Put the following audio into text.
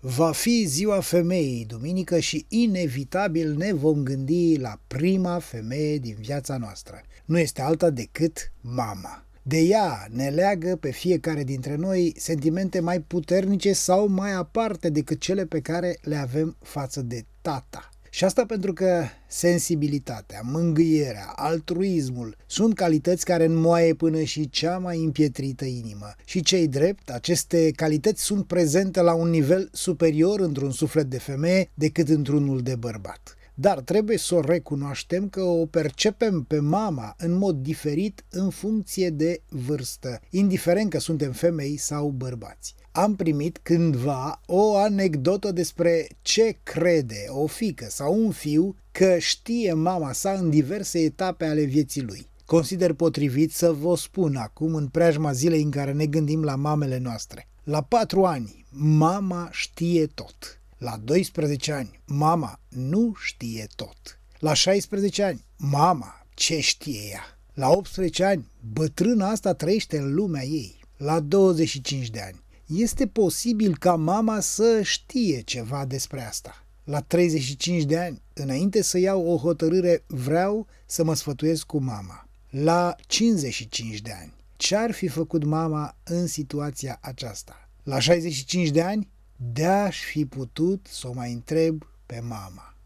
Va fi ziua femeii, duminică, și inevitabil ne vom gândi la prima femeie din viața noastră. Nu este alta decât mama. De ea ne leagă pe fiecare dintre noi sentimente mai puternice sau mai aparte decât cele pe care le avem față de tata. Și asta pentru că sensibilitatea, mângâierea, altruismul sunt calități care înmoaie până și cea mai împietrită inimă. Și ce-i drept, aceste calități sunt prezente la un nivel superior într-un suflet de femeie decât într-unul de bărbat. Dar trebuie să o recunoaștem că o percepem pe mama în mod diferit în funcție de vârstă, indiferent că suntem femei sau bărbați. Am primit cândva o anecdotă despre ce crede o fiică sau un fiu că știe mama sa în diverse etape ale vieții lui. Consider potrivit să vă spun acum, în preajma zilei în care ne gândim la mamele noastre. La 4 ani, mama știe tot. La 12 ani, mama nu știe tot. La 16 ani, mama, ce știe ea? La 18 ani, bătrâna asta trăiește în lumea ei. La 25 de ani, este posibil ca mama să știe ceva despre asta. La 35 de ani, înainte să iau o hotărâre, vreau să mă sfătuiesc cu mama. La 55 de ani, ce-ar fi făcut mama în situația aceasta? La 65 de ani, de-aș fi putut să o mai întreb pe mama.